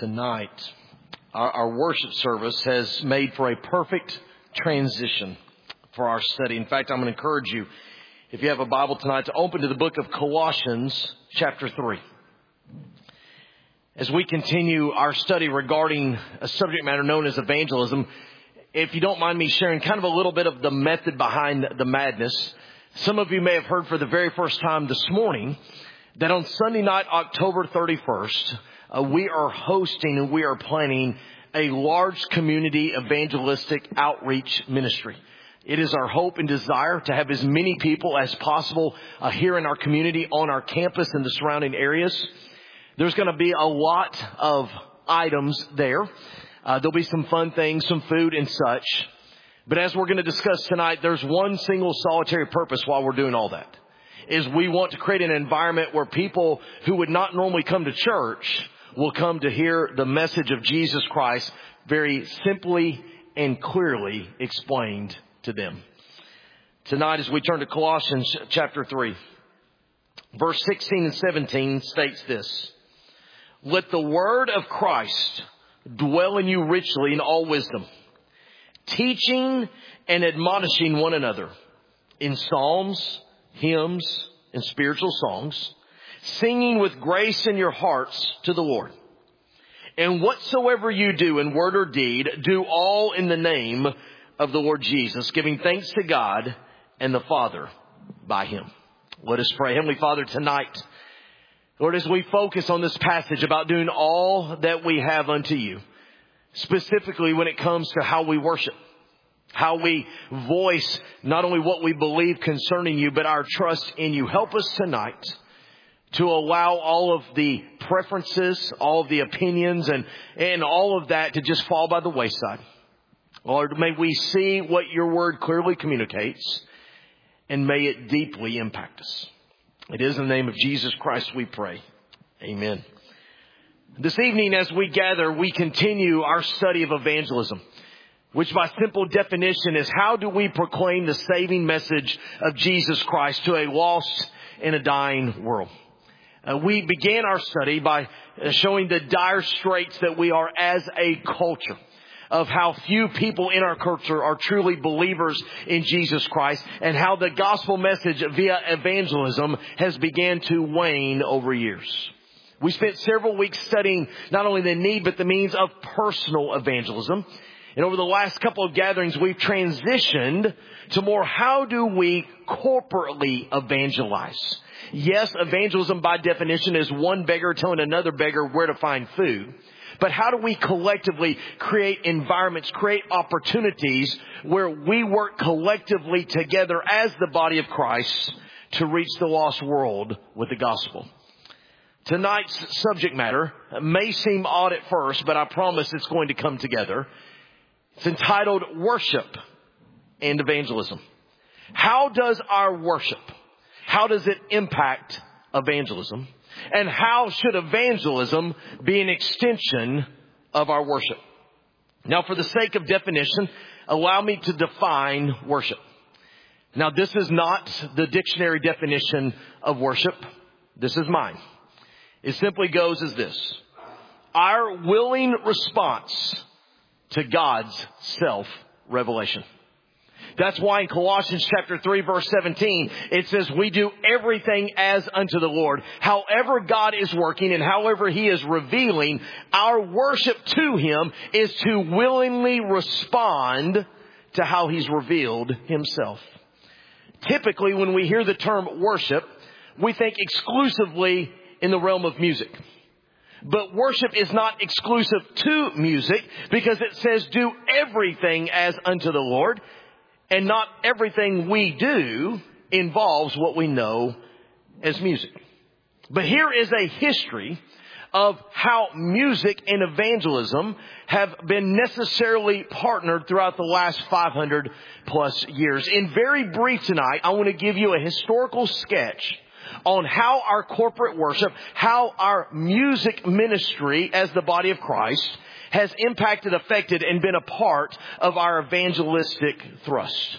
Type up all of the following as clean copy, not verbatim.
tonight. Our worship service has made for a perfect transition for our study. In fact, I'm going to encourage you, if you have a Bible tonight, to open to the book of Colossians chapter 3. As we continue our study regarding a subject matter known as evangelism, if you don't mind me sharing kind of a little bit of the method behind the madness, some of you may have heard for the very first time this morning that on Sunday night, October 31st, we are hosting and we are planning a large community evangelistic outreach ministry. It is our hope and desire to have as many people as possible here in our community, on our campus and the surrounding areas. There's going to be a lot of items there. There'll be some fun things, some food and such. But as we're going to discuss tonight, there's one single solitary purpose while we're doing all that, is we want to create an environment where people who would not normally come to church will come to hear the message of Jesus Christ very simply and clearly explained to them. Tonight, as we turn to Colossians chapter 3, verse 16 and 17 states this: "Let the word of Christ dwell in you richly in all wisdom, teaching and admonishing one another in psalms, hymns, and spiritual songs, singing with grace in your hearts to the Lord. And whatsoever you do in word or deed, do all in the name of the Lord Jesus, giving thanks to God and the Father by Him." Let us pray. Heavenly Father, tonight, Lord, as we focus on this passage about doing all that we have unto you, specifically when it comes to how we worship, how we voice not only what we believe concerning you, but our trust in you. Help us tonight to allow all of the preferences, all of the opinions, and all of that to just fall by the wayside. Lord, may we see what your word clearly communicates, and may it deeply impact us. It is in the name of Jesus Christ we pray. Amen. This evening, as we gather, we continue our study of evangelism, which by simple definition is how do we proclaim the saving message of Jesus Christ to a lost and a dying world. We began our study by showing the dire straits that we are as a culture, of how few people in our culture are truly believers in Jesus Christ, and how the gospel message via evangelism has began to wane over years. We spent several weeks studying not only the need, but the means of personal evangelism. And over the last couple of gatherings, we've transitioned to more how do we corporately evangelize. Yes, evangelism by definition is one beggar telling another beggar where to find food. But how do we collectively create environments, create opportunities where we work collectively together as the body of Christ to reach the lost world with the gospel? Tonight's subject matter may seem odd at first, but I promise it's going to come together. It's entitled Worship and Evangelism. How does our worship, how does it impact evangelism? And how should evangelism be an extension of our worship? Now, for the sake of definition, allow me to define worship. Now, this is not the dictionary definition of worship. This is mine. It simply goes as this: our willing response to God's self-revelation. That's why in Colossians chapter 3, verse 17, it says we do everything as unto the Lord. However God is working and however He is revealing, our worship to Him is to willingly respond to how He's revealed Himself. Typically, when we hear the term worship, we think exclusively in the realm of music. But worship is not exclusive to music, because it says do everything as unto the Lord. And not everything we do involves what we know as music. But here is a history of how music and evangelism have been necessarily partnered throughout the last 500 plus years. In very brief tonight, I want to give you a historical sketch on how our corporate worship, how our music ministry as the body of Christ has impacted, affected, and been a part of our evangelistic thrust.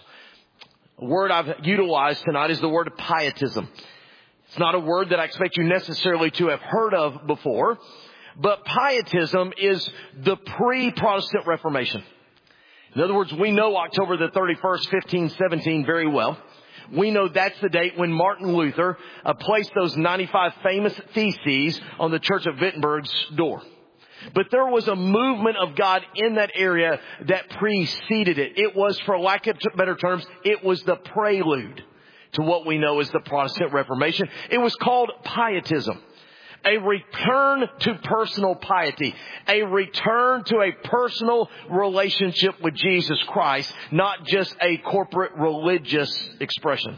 A word I've utilized tonight is the word pietism. It's not a word that I expect you necessarily to have heard of before, But Pietism is the pre-Protestant Reformation. In other words, we know October the 31st, 1517 very well. We know that's the date when Martin Luther placed those 95 famous theses on the Church of Wittenberg's door. But there was a movement of God in that area that preceded it. It was, for lack of better terms, it was the prelude to what we know as the Protestant Reformation. It was called Pietism. A return to personal piety. A return to a personal relationship with Jesus Christ, not just a corporate religious expression.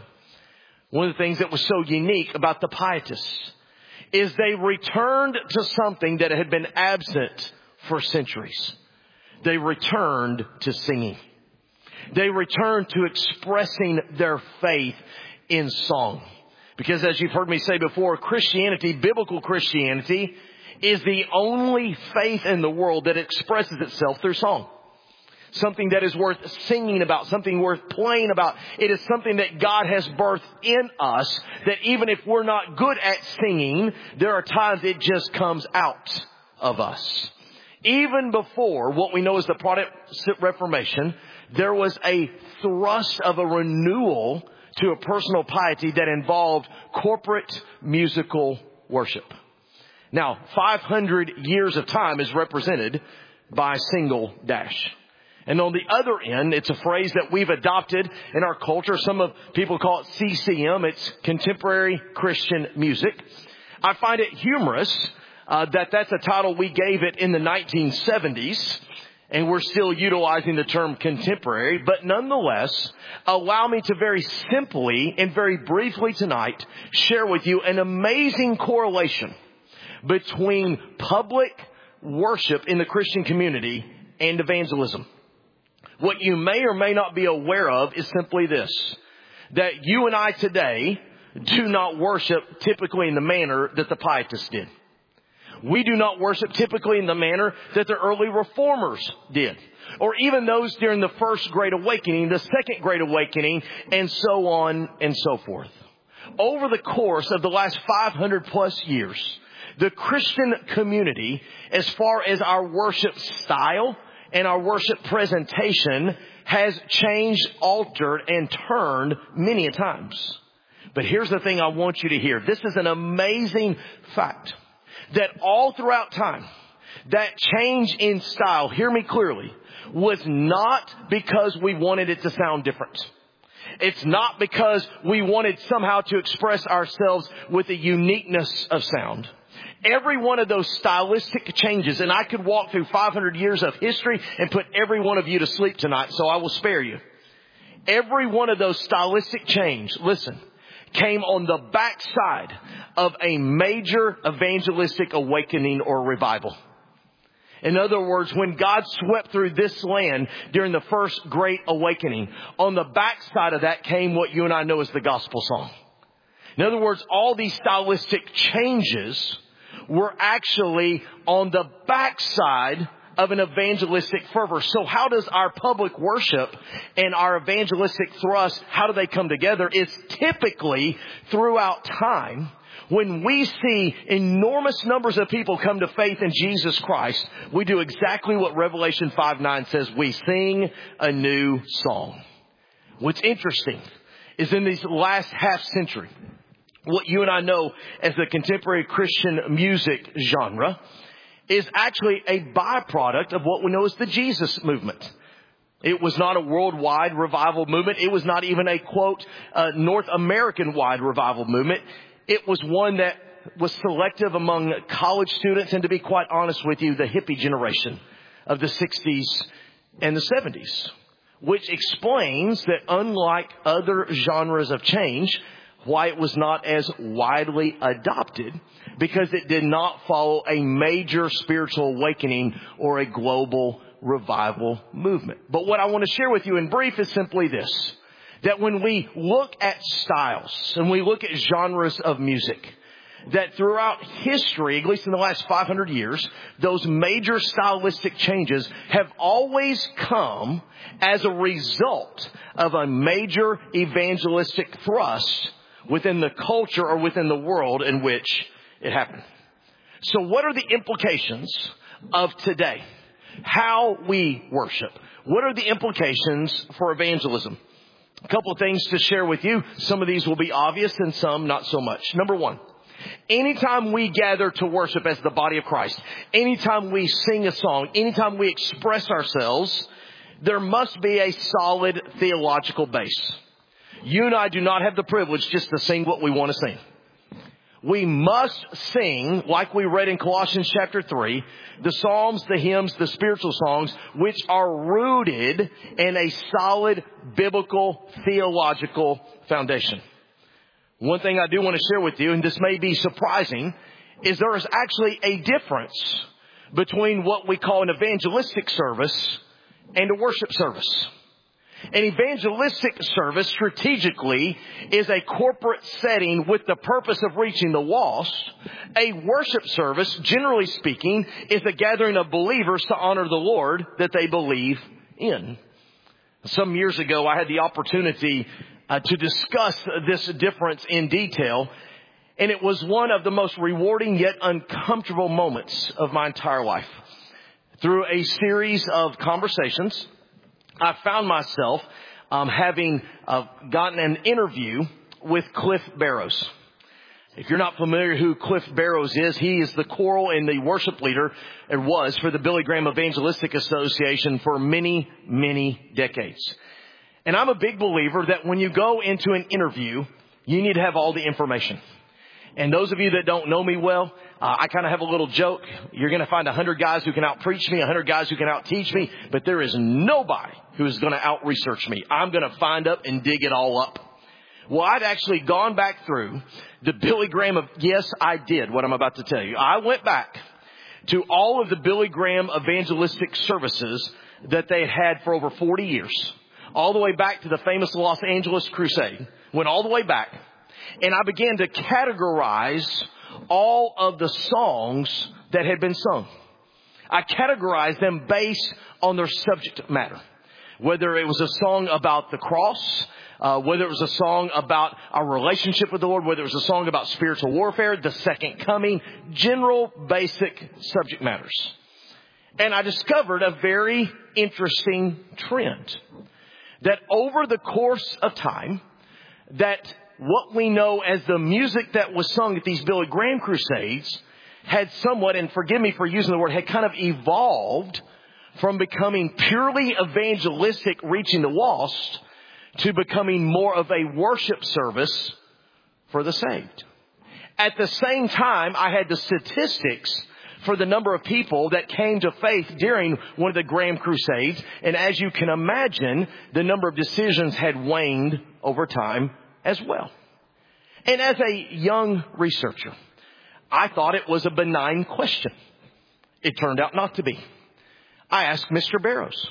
One of the things that was so unique about the Pietists is they returned to something that had been absent for centuries. They returned to singing. They returned to expressing their faith in song. Because as you've heard me say before, Christianity, biblical Christianity, is the only faith in the world that expresses itself through song. Something that is worth singing about, something worth playing about. It is something that God has birthed in us, that even if we're not good at singing, there are times it just comes out of us. Even before what we know as the Protestant Reformation, there was a thrust of a renewal to a personal piety that involved corporate musical worship. Now, 500 years of time is represented by a single dash. And on the other end, it's a phrase that we've adopted in our culture. Some people call it CCM. It's contemporary Christian music. I find it humorous that that's a title we gave it in the 1970s. And we're still utilizing the term contemporary. But nonetheless, allow me to very simply and very briefly tonight share with you an amazing correlation between public worship in the Christian community and evangelism. What you may or may not be aware of is simply this, that you and I today do not worship typically in the manner that the Pietists did. We do not worship typically in the manner that the early reformers did, or even those during the First Great Awakening, the Second Great Awakening, and so on and so forth. Over the course of the last 500 plus years, the Christian community, as far as our worship style and our worship presentation, has changed, altered, and turned many a times. But here's the thing I want you to hear. This is an amazing fact. That all throughout time, that change in style, hear me clearly, was not because we wanted it to sound different. It's not because we wanted somehow to express ourselves with a uniqueness of sound. Every one of those stylistic changes, and I could walk through 500 years of history and put every one of you to sleep tonight, so I will spare you. Every one of those stylistic changes, listen, came on the backside of a major evangelistic awakening or revival. In other words, when God swept through this land during the First Great Awakening, on the backside of that came what you and I know as the gospel song. In other words, all these stylistic changes were actually on the backside of an evangelistic fervor. So how does our public worship and our evangelistic thrust, how do they come together? It's typically throughout time when we see enormous numbers of people come to faith in Jesus Christ, we do exactly what Revelation 5:9 says. We sing a new song. What's interesting is in this last half century, what you and I know as the contemporary Christian music genre is actually a byproduct of what we know as the Jesus movement. It was not a worldwide revival movement. It was not even a, quote, North American-wide revival movement. It was one that was selective among college students and, to be quite honest with you, the hippie generation of the 60s and the 70s, which explains that unlike other genres of change, why it was not as widely adopted, because it did not follow a major spiritual awakening or a global revival movement. But what I want to share with you in brief is simply this, that when we look at styles and we look at genres of music, that throughout history, at least in the last 500 years, those major stylistic changes have always come as a result of a major evangelistic thrust within the culture or within the world in which it happened. So what are the implications of today? How we worship. What are the implications for evangelism? A couple of things to share with you. Some of these will be obvious and some not so much. Number one, anytime we gather to worship as the body of Christ, anytime we sing a song, anytime we express ourselves, there must be a solid theological base. You and I do not have the privilege just to sing what we want to sing. We must sing, like we read in Colossians chapter 3, the psalms, the hymns, the spiritual songs, which are rooted in a solid biblical theological foundation. One thing I do want to share with you, and this may be surprising, is there is actually a difference between what we call an evangelistic service and a worship service. An evangelistic service strategically is a corporate setting with the purpose of reaching the lost. A worship service, generally speaking, is a gathering of believers to honor the Lord that they believe in. Some years ago, I had the opportunity to discuss this difference in detail, and it was one of the most rewarding yet uncomfortable moments of my entire life. Through a series of conversations, I found myself having gotten an interview with Cliff Barrows. If you're not familiar who Cliff Barrows is, he is the choral and the worship leader, and was for the Billy Graham Evangelistic Association for many, many decades. And I'm a big believer that when you go into an interview, you need to have all the information. And those of you that don't know me well, I kind of have a little joke. You're going to find 100 guys who can out-preach me, 100 guys who can out-teach me, but there is nobody who is going to out-research me. I'm going to find up and dig it all up. Well, I'd actually gone back through the Billy Graham yes, I did what I'm about to tell you. I went back to all of the Billy Graham evangelistic services that they had for over 40 years, all the way back to the famous Los Angeles Crusade, went all the way back. And I began to categorize all of the songs that had been sung. I categorized them based on their subject matter. Whether it was a song about the cross, whether it was a song about our relationship with the Lord, whether it was a song about spiritual warfare, the second coming, general basic subject matters. And I discovered a very interesting trend. That over the course of time, that what we know as the music that was sung at these Billy Graham crusades had somewhat, and forgive me for using the word, had kind of evolved from becoming purely evangelistic, reaching the lost, to becoming more of a worship service for the saved. At the same time, I had the statistics for the number of people that came to faith during one of the Graham crusades. And as you can imagine, the number of decisions had waned over time as well. And as a young researcher, I thought it was a benign question. It turned out not to be. I asked Mr. Barrows.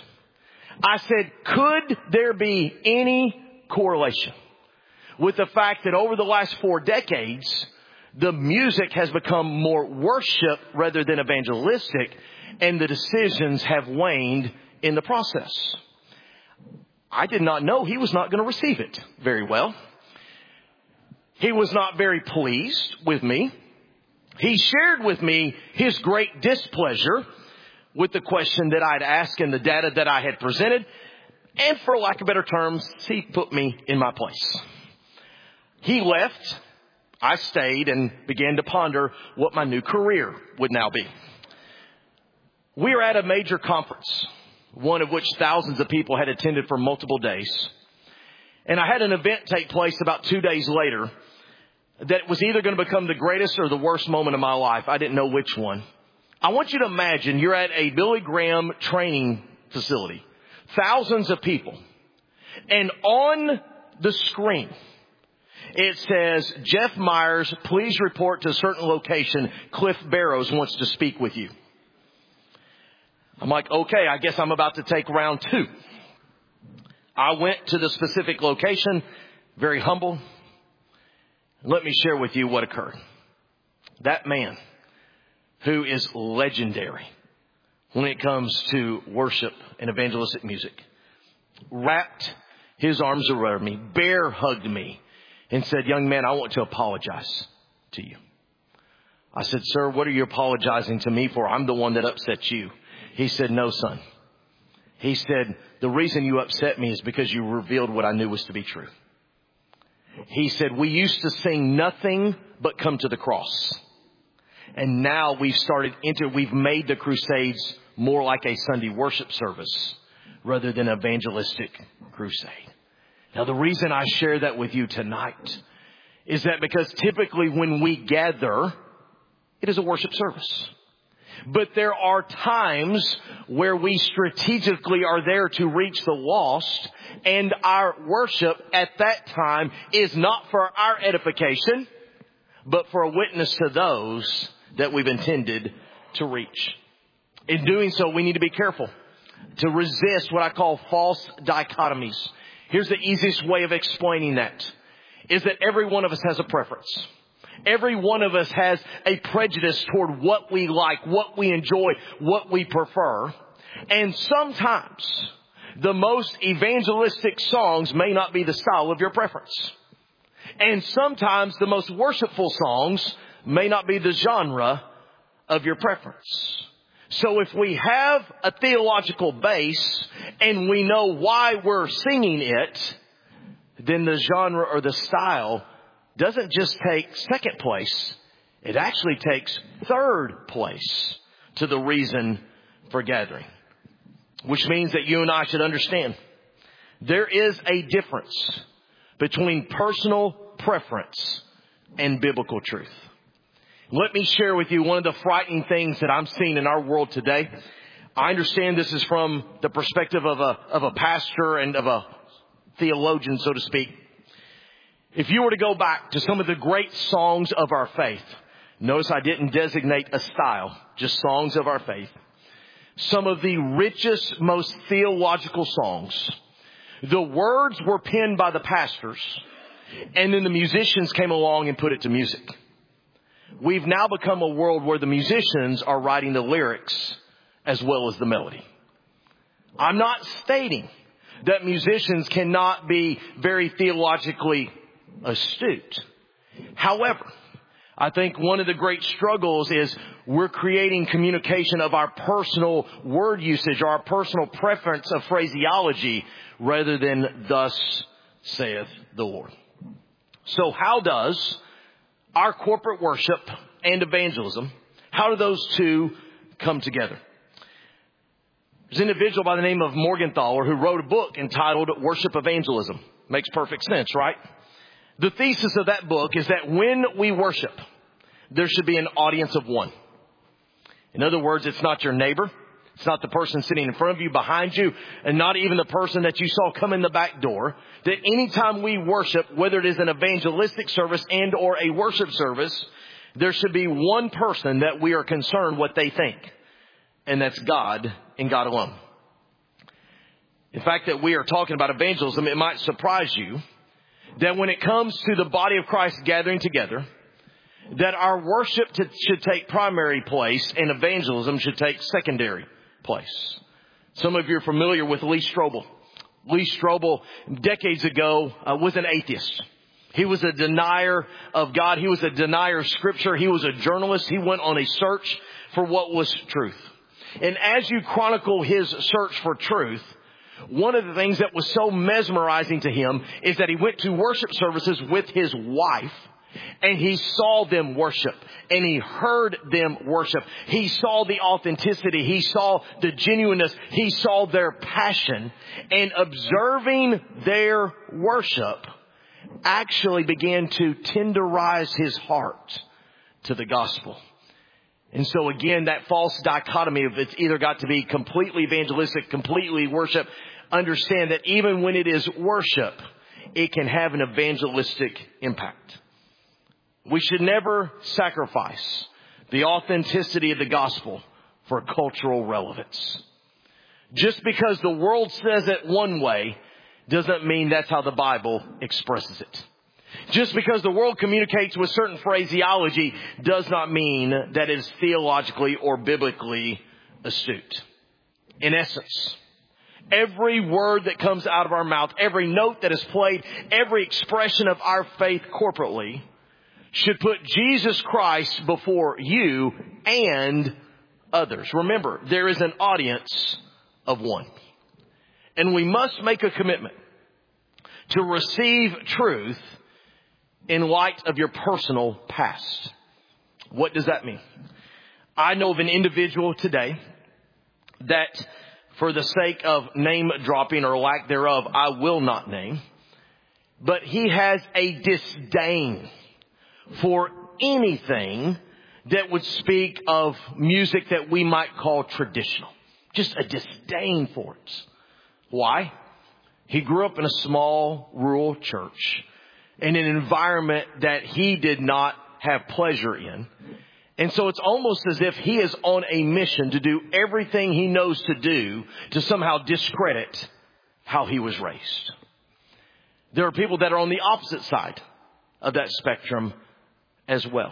I said, could there be any correlation with the fact that over the last 4 decades, the music has become more worship rather than evangelistic, and the decisions have waned in the process? I did not know he was not going to receive it very well. He was not very pleased with me. He shared with me his great displeasure with the question that I'd asked and the data that I had presented. And for lack of better terms, he put me in my place. He left. I stayed and began to ponder what my new career would now be. We were at a major conference, one of which thousands of people had attended for multiple days. And I had an event take place about 2 days later that was either going to become the greatest or the worst moment of my life. I didn't know which one. I want you to imagine you're at a Billy Graham training facility, thousands of people. And on the screen, it says, Jeff Myers, please report to a certain location. Cliff Barrows wants to speak with you. I'm like, okay, I guess I'm about to take round 2. I went to the specific location, very humble. Let me share with you what occurred. That man, who is legendary when it comes to worship and evangelistic music, wrapped his arms around me, bear hugged me, and said, young man, I want to apologize to you. I said, sir, what are you apologizing to me for? I'm the one that upset you. He said, no, son. He said, the reason you upset me is because you revealed what I knew was to be true. He said, we used to sing nothing but come to the cross. And now we've made the crusades more like a Sunday worship service rather than an evangelistic crusade. Now, the reason I share that with you tonight is that because typically when we gather, it is a worship service. But there are times where we strategically are there to reach the lost, and our worship at that time is not for our edification, but for a witness to those that we've intended to reach. In doing so, we need to be careful to resist what I call false dichotomies. Here's the easiest way of explaining that, is that every one of us has a preference. Every one of us has a prejudice toward what we like, what we enjoy, what we prefer. And sometimes the most evangelistic songs may not be the style of your preference. And sometimes the most worshipful songs may not be the genre of your preference. So if we have a theological base and we know why we're singing it, then the genre or the style doesn't just take second place. It actually takes third place to the reason for gathering. Which means that you and I should understand there is a difference between personal preference and biblical truth. Let me share with you one of the frightening things that I'm seeing in our world today. I understand this is from the perspective of a pastor and of a theologian, so to speak. If you were to go back to some of the great songs of our faith, notice I didn't designate a style, just songs of our faith. Some of the richest, most theological songs. The words were penned by the pastors, and then the musicians came along and put it to music. We've now become a world where the musicians are writing the lyrics as well as the melody. I'm not stating that musicians cannot be very theologically astute. However, I think one of the great struggles is we're creating communication of our personal word usage or our personal preference of phraseology rather than thus saith the Lord. So how does our corporate worship and evangelism, how do those two come together? There's an individual by the name of Morgenthaler who wrote a book entitled Worship Evangelism. Makes perfect sense, right? The thesis of that book is that when we worship, there should be an audience of one. In other words, it's not your neighbor. It's not the person sitting in front of you, behind you, and not even the person that you saw come in the back door. That anytime we worship, whether it is an evangelistic service and or a worship service, there should be one person that we are concerned what they think. And that's God and God alone. In fact, that we are talking about evangelism, it might surprise you that when it comes to the body of Christ gathering together, that our worship should take primary place and evangelism should take secondary place. Some of you are familiar with Lee Strobel. Lee Strobel, decades ago, was an atheist. He was a denier of God. He was a denier of Scripture. He was a journalist. He went on a search for what was truth. And as you chronicle his search for truth, one of the things that was so mesmerizing to him is that he went to worship services with his wife, and he saw them worship, and he heard them worship. He saw the authenticity. He saw the genuineness. He saw their passion. And observing their worship actually began to tenderize his heart to the gospel. And so again, that false dichotomy of it's either got to be completely evangelistic, completely worship. Understand that even when it is worship, it can have an evangelistic impact. We should never sacrifice the authenticity of the gospel for cultural relevance. Just because the world says it one way doesn't mean that's how the Bible expresses it. Just because the world communicates with certain phraseology does not mean that it is theologically or biblically astute. In essence, every word that comes out of our mouth, every note that is played, every expression of our faith corporately should put Jesus Christ before you and others. Remember, there is an audience of one. And we must make a commitment to receive truth in light of your personal past. What does that mean? I know of an individual today that, for the sake of name dropping or lack thereof, I will not name, but he has a disdain for anything that would speak of music that we might call traditional. Just a disdain for it. Why? He grew up in a small rural church in an environment that he did not have pleasure in. And so it's almost as if he is on a mission to do everything he knows to do to somehow discredit how he was raised. There are people that are on the opposite side of that spectrum as well.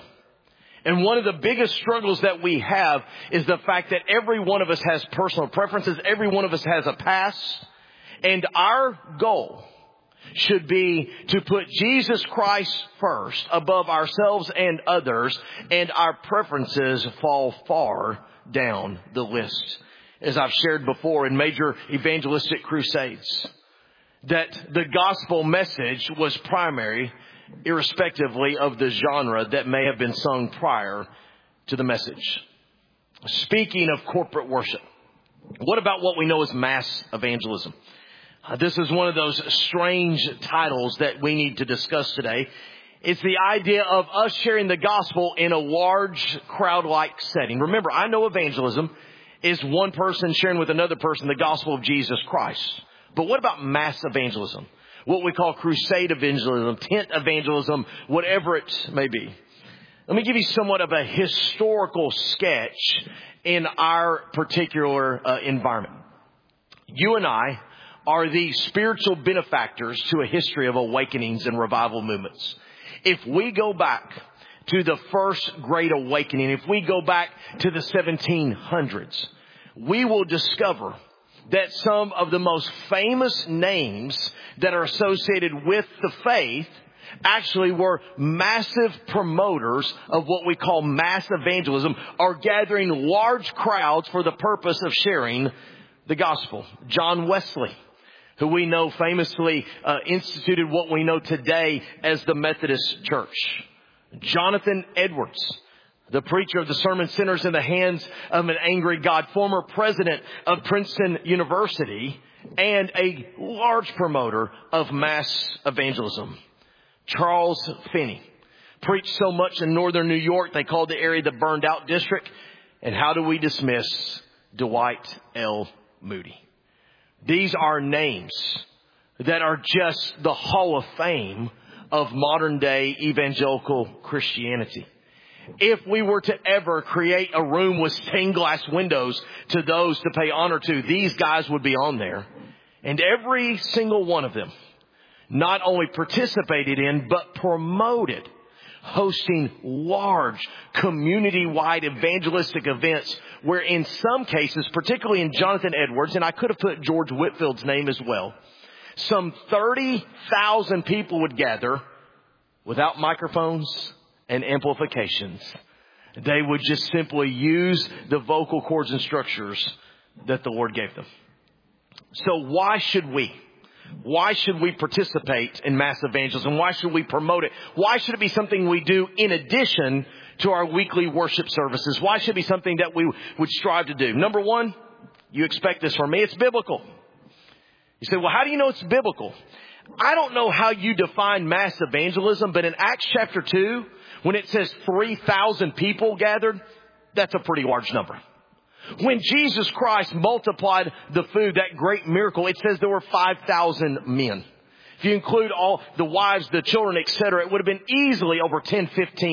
And one of the biggest struggles that we have is the fact that every one of us has personal preferences. Every one of us has a past. And our goal should be to put Jesus Christ first above ourselves and others, and our preferences fall far down the list. As I've shared before in major evangelistic crusades, that the gospel message was primary, irrespectively of the genre that may have been sung prior to the message. Speaking of corporate worship, what about what we know as mass evangelism? This is one of those strange titles that we need to discuss today. It's the idea of us sharing the gospel in a large crowd-like setting. Remember, I know evangelism is one person sharing with another person the gospel of Jesus Christ. But what about mass evangelism? What we call crusade evangelism, tent evangelism, whatever it may be. Let me give you somewhat of a historical sketch in our particular environment. You and I are the spiritual benefactors to a history of awakenings and revival movements. If we go back to the first Great Awakening, if we go back to the 1700s, we will discover that some of the most famous names that are associated with the faith actually were massive promoters of what we call mass evangelism, or gathering large crowds for the purpose of sharing the gospel. John Wesley, who we know famously instituted what we know today as the Methodist Church. Jonathan Edwards, the preacher of the sermon Sinners in the Hands of an Angry God, former president of Princeton University, and a large promoter of mass evangelism. Charles Finney preached so much in northern New York, they called the area the burned out district. And how do we dismiss Dwight L. Moody? These are names that are just the Hall of Fame of modern day evangelical Christianity. If we were to ever create a room with stained glass windows to those to pay honor to, these guys would be on there. And every single one of them not only participated in, but promoted hosting large community-wide evangelistic events where in some cases, particularly in Jonathan Edwards, and I could have put George Whitfield's name as well, some 30,000 people would gather without microphones and amplifications. They would just simply use the vocal cords and structures that the Lord gave them. So why should we? Why should we participate in mass evangelism? Why should we promote it? Why should it be something we do in addition to our weekly worship services? Why should it be something that we would strive to do? Number one, you expect this from me, it's biblical. You say, well, how do you know it's biblical? I don't know how you define mass evangelism, but in Acts chapter 2, when it says 3,000 people gathered, that's a pretty large number. When Jesus Christ multiplied the food, that great miracle, it says there were 5,000 men. If you include all the wives, the children, etc., it would have been easily over 10,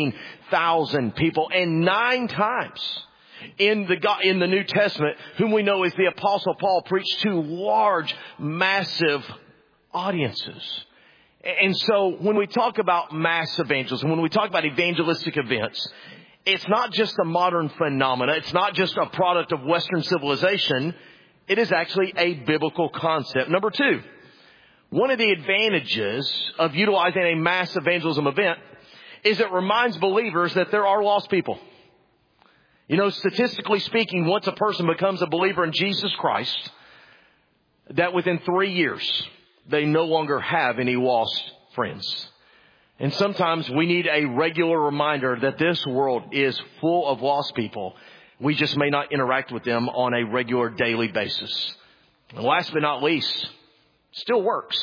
15,000 people. And 9 times in the New Testament, whom we know as the Apostle Paul, preached to large, massive audiences. And so when we talk about mass evangelism, when we talk about evangelistic events, it's not just a modern phenomena. It's not just a product of Western civilization. It is actually a biblical concept. Number 2, one of the advantages of utilizing a mass evangelism event is it reminds believers that there are lost people. You know, statistically speaking, once a person becomes a believer in Jesus Christ, that within 3 years, they no longer have any lost friends. And sometimes we need a regular reminder that this world is full of lost people. We just may not interact with them on a regular daily basis. And last but not least, still works.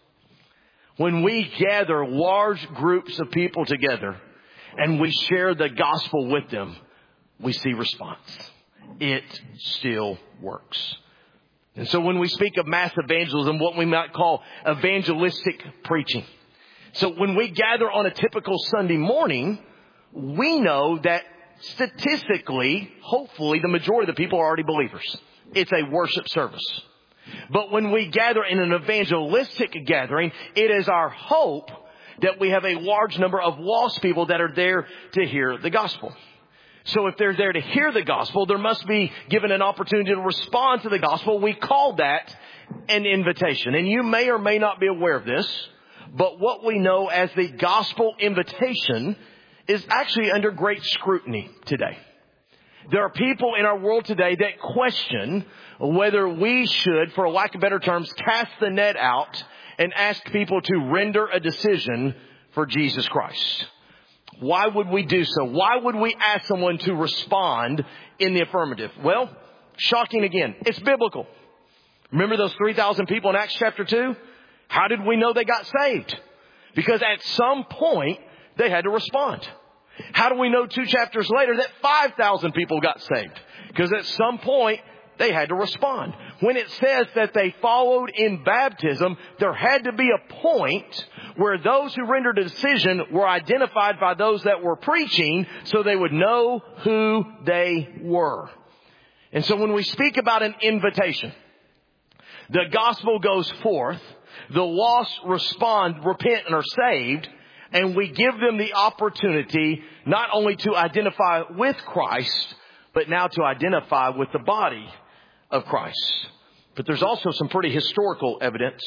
When we gather large groups of people together and we share the gospel with them, we see response. It still works. And so when we speak of mass evangelism, what we might call evangelistic preaching. So when we gather on a typical Sunday morning, we know that statistically, hopefully, the majority of the people are already believers. It's a worship service. But when we gather in an evangelistic gathering, it is our hope that we have a large number of lost people that are there to hear the gospel. So if they're there to hear the gospel, there must be given an opportunity to respond to the gospel. We call that an invitation. And you may or may not be aware of this, but what we know as the gospel invitation is actually under great scrutiny today. There are people in our world today that question whether we should, for lack of better terms, cast the net out and ask people to render a decision for Jesus Christ. Why would we do so? Why would we ask someone to respond in the affirmative? Well, shocking again. It's biblical. Remember those 3,000 people in Acts chapter 2? How did we know they got saved? Because at some point, they had to respond. How do we know 2 chapters later that 5,000 people got saved? Because at some point, they had to respond. When it says that they followed in baptism, there had to be a point where those who rendered a decision were identified by those that were preaching so they would know who they were. And so when we speak about an invitation, the gospel goes forth, the lost respond, repent, and are saved, and we give them the opportunity not only to identify with Christ, but now to identify with the body of Christ. But there's also some pretty historical evidence.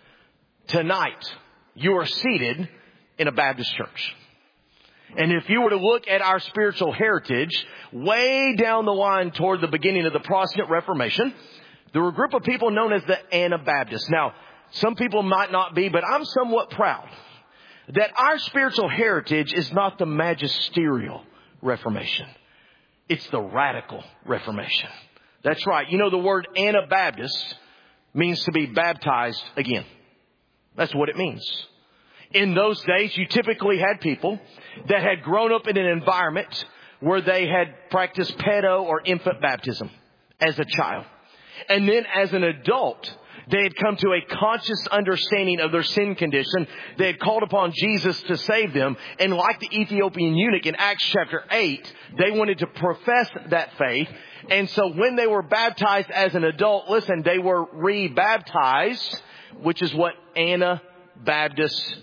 Tonight, you are seated in a Baptist church. And if you were to look at our spiritual heritage, way down the line toward the beginning of the Protestant Reformation, there were a group of people known as the Anabaptists. Now, some people might not be, but I'm somewhat proud that our spiritual heritage is not the magisterial Reformation. It's the radical Reformation. That's right. You know, the word Anabaptist means to be baptized again. That's what it means. In those days, you typically had people that had grown up in an environment where they had practiced pedo or infant baptism as a child. And then as an adult, they had come to a conscious understanding of their sin condition. They had called upon Jesus to save them. And like the Ethiopian eunuch in Acts chapter 8, they wanted to profess that faith. And so when they were baptized as an adult, listen, they were re-baptized, which is what Anabaptist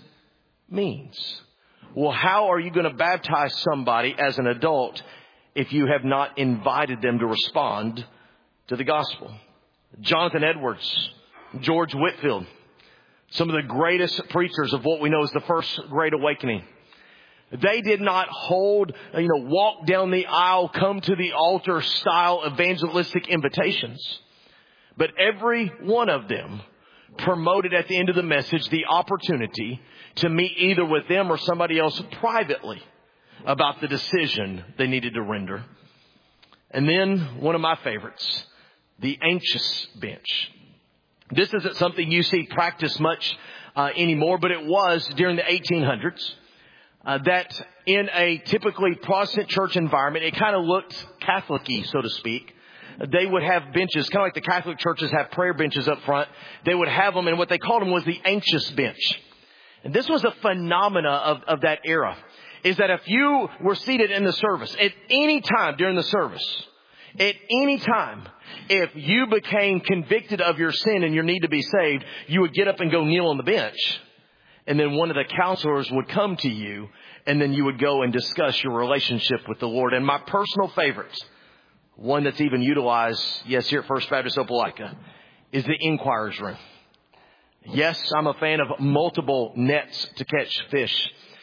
means. Well, how are you going to baptize somebody as an adult if you have not invited them to respond to the gospel? Jonathan Edwards, George Whitefield, some of the greatest preachers of what we know as the First Great Awakening. They did not hold, walk down the aisle, come to the altar style evangelistic invitations. But every one of them promoted at the end of the message the opportunity to meet either with them or somebody else privately about the decision they needed to render. And then one of my favorites, the anxious bench. This isn't something you see practiced much anymore, but it was during the 1800s. That in a typically Protestant church environment, it kind of looked Catholic-y, so to speak. They would have benches, kind of like the Catholic churches have prayer benches up front. They would have them, and what they called them was the anxious bench. And this was a phenomena of that era, is that if you were seated in the service at any time during the service, at any time, if you became convicted of your sin and your need to be saved, you would get up and go kneel on the bench. And then one of the counselors would come to you, and then you would go and discuss your relationship with the Lord. And my personal favorite, one that's even utilized, yes, here at First Baptist Opelika, is the inquirer's room. Yes, I'm a fan of multiple nets to catch fish.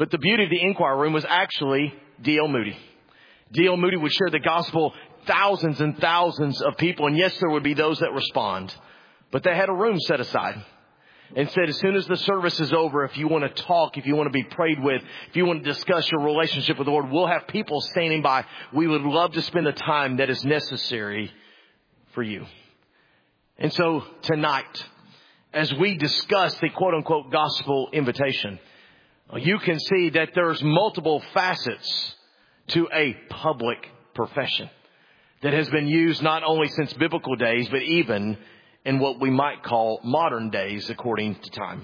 But the beauty of the inquiry room was actually D.L. Moody. D.L. Moody would share the gospel, thousands and thousands of people. And yes, there would be those that respond. But they had a room set aside and said, as soon as the service is over, if you want to talk, if you want to be prayed with, if you want to discuss your relationship with the Lord, we'll have people standing by. We would love to spend the time that is necessary for you. And so tonight, as we discuss the quote unquote gospel invitation, you can see that there's multiple facets to a public profession that has been used not only since biblical days, but even in what we might call modern days according to time.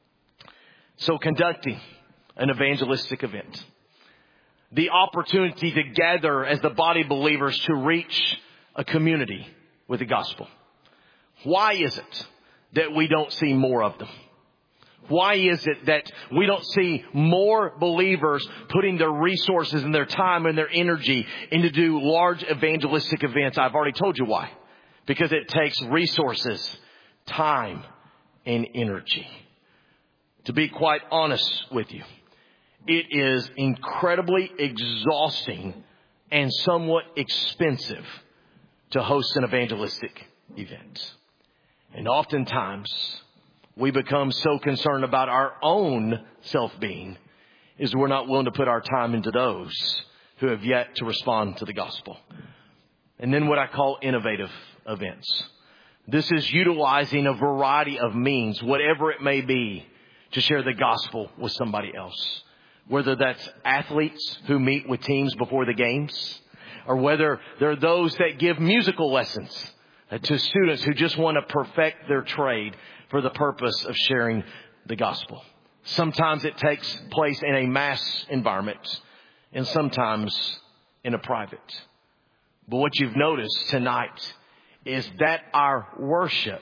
So conducting an evangelistic event, the opportunity to gather as the body of believers to reach a community with the gospel. Why is it that we don't see more of them? Why is it that we don't see more believers putting their resources and their time and their energy into do large evangelistic events? I've already told you why. Because it takes resources, time, and energy. To be quite honest with you, it is incredibly exhausting and somewhat expensive to host an evangelistic event. And oftentimes, we become so concerned about our own self-being is we're not willing to put our time into those who have yet to respond to the gospel. And then what I call innovative events. This is utilizing a variety of means, whatever it may be, to share the gospel with somebody else. Whether that's athletes who meet with teams before the games, or whether they're those that give musical lessons to students who just want to perfect their trade for the purpose of sharing the gospel. Sometimes it takes place in a mass environment, and sometimes in a private. But what you've noticed tonight is that our worship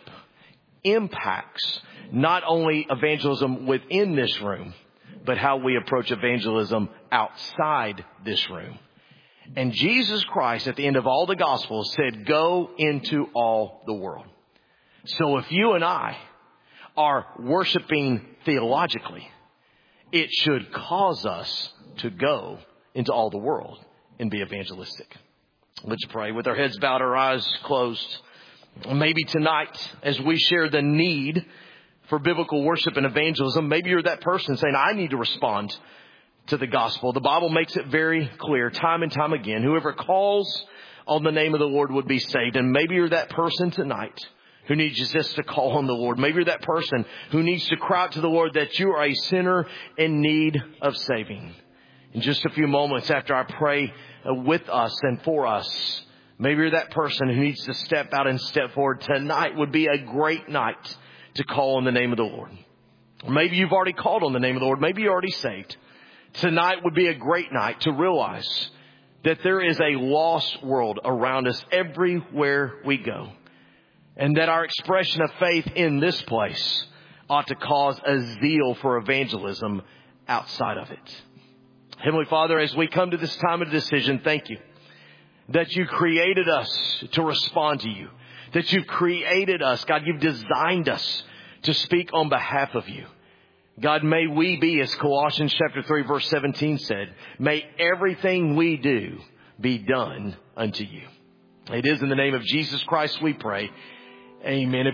impacts not only evangelism within this room, but how we approach evangelism outside this room. And Jesus Christ, at the end of all the Gospels, said, go into all the world. So if you and I are worshiping theologically, it should cause us to go into all the world and be evangelistic. Let's pray with our heads bowed, our eyes closed. Maybe tonight, as we share the need for biblical worship and evangelism, maybe you're that person saying, I need to respond to the gospel. The Bible makes it very clear time and time again, whoever calls on the name of the Lord would be saved. And maybe you're that person tonight who needs just to call on the Lord. Maybe you're that person who needs to cry out to the Lord that you are a sinner in need of saving. In just a few moments after I pray with us and for us, maybe you're that person who needs to step out and step forward. Tonight would be a great night to call on the name of the Lord. Or maybe you've already called on the name of the Lord. Maybe you're already saved. Tonight would be a great night to realize that there is a lost world around us everywhere we go. And that our expression of faith in this place ought to cause a zeal for evangelism outside of it. Heavenly Father, as we come to this time of decision, thank you that you created us to respond to you. That you've created us, God, you've designed us to speak on behalf of you. God, may we be, as Colossians chapter 3, verse 17 said, may everything we do be done unto you. It is in the name of Jesus Christ we pray. Amen.